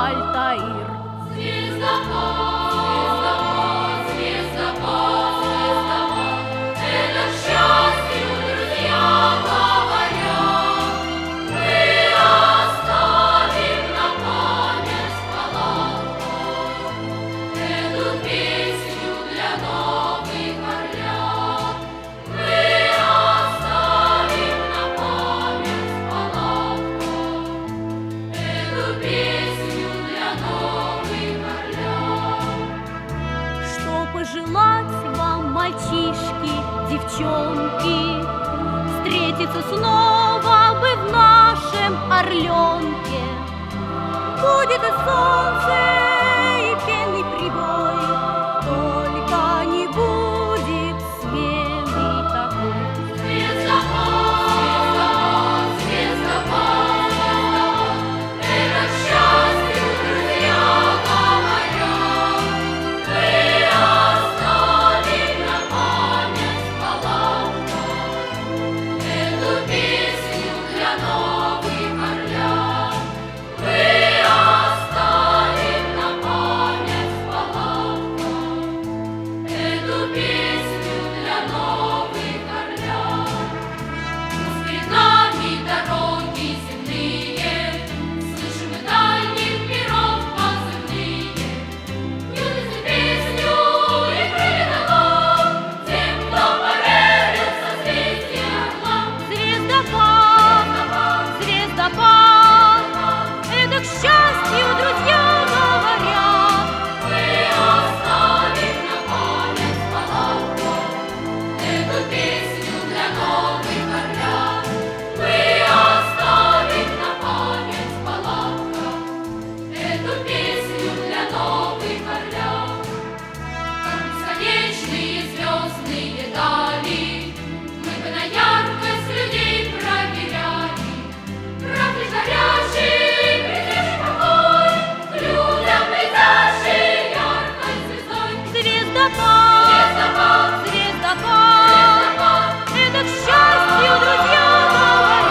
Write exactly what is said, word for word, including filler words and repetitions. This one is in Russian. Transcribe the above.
Альтаир. Звездопад, звездопад, звездопад, звездопад, это к счастью, друзья, говорят, мы оставим на память палаткой эту песню для новых орлят. Мы оставим на память палаткой эту песню для новых орлят. Что пожелать вам, мальчишки, девчонки, встретиться снова бы в нашем Орленке. Будет и солнце,